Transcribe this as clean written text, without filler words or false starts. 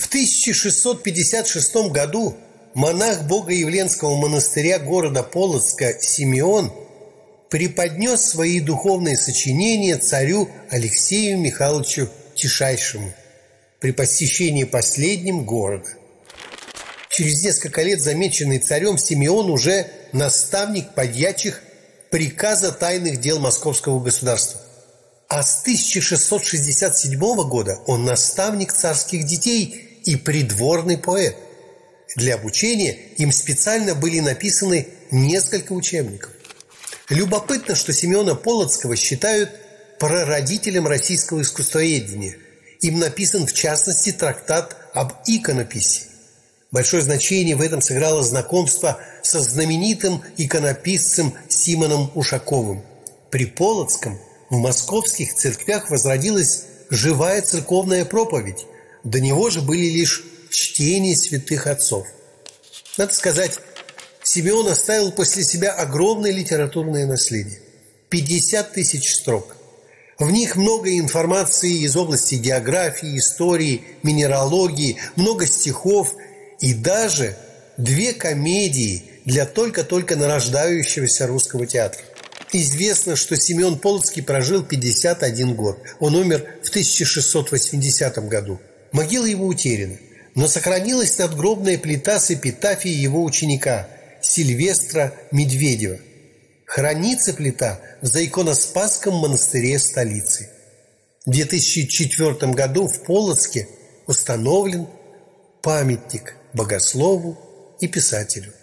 В 1656 году монах Богоявленского монастыря города Полоцка Симеон преподнес свои духовные сочинения царю Алексею Михайловичу Тишайшему при посещении последним города. Через несколько лет замеченный царем Симеон уже наставник подьячих приказа тайных дел Московского государства. А с 1667 года он наставник царских детей и придворный поэт. Для обучения им специально были написаны несколько учебников. Любопытно, что Симеона Полоцкого считают прародителем российского искусствоведения. Им написан, в частности, трактат об иконописи. Большое значение в этом сыграло знакомство со знаменитым иконописцем Симоном Ушаковым. При Полоцком в московских церквях возродилась живая церковная проповедь. До него же были лишь чтения святых отцов. Надо сказать, Симеон оставил после себя огромное литературное наследие. 50 тысяч строк. В них много информации из области географии, истории, минералогии, много стихов и даже 2 комедии для только-только нарождающегося русского театра. Известно, что Симеон Полоцкий прожил 51 год. Он умер в 1680 году. Могила его утеряна, но сохранилась надгробная плита с эпитафией его ученика Сильвестра Медведева. Хранится плита в Заиконоспасском монастыре столицы. В 2004 году в Полоцке установлен памятник богослову и писателю.